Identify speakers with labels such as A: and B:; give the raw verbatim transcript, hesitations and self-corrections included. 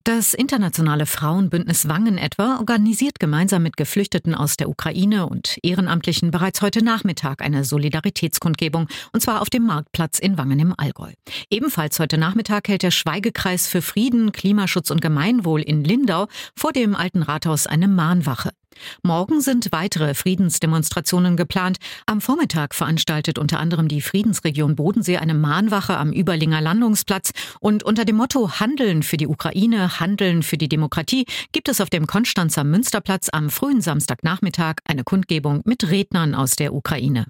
A: Das internationale Frauenbündnis Wangen etwa organisiert gemeinsam mit Geflüchteten aus der Ukraine und Ehrenamtlichen bereits heute Nachmittag eine Solidaritätskundgebung, und zwar auf dem Marktplatz in Wangen im Allgäu. Ebenfalls heute Nachmittag hält der Schweigekreis für Frieden, Klimaschutz und Gemeinwohl in Lindau vor dem Alten Rathaus eine Mahnwache. Morgen sind weitere Friedensdemonstrationen geplant. Am Vormittag veranstaltet unter anderem die Friedensregion Bodensee eine Mahnwache am Überlinger Landungsplatz. Und unter dem Motto Handeln für die Ukraine, Handeln für die Demokratie gibt es auf dem Konstanzer Münsterplatz am frühen Samstagnachmittag eine Kundgebung mit Rednern aus der Ukraine.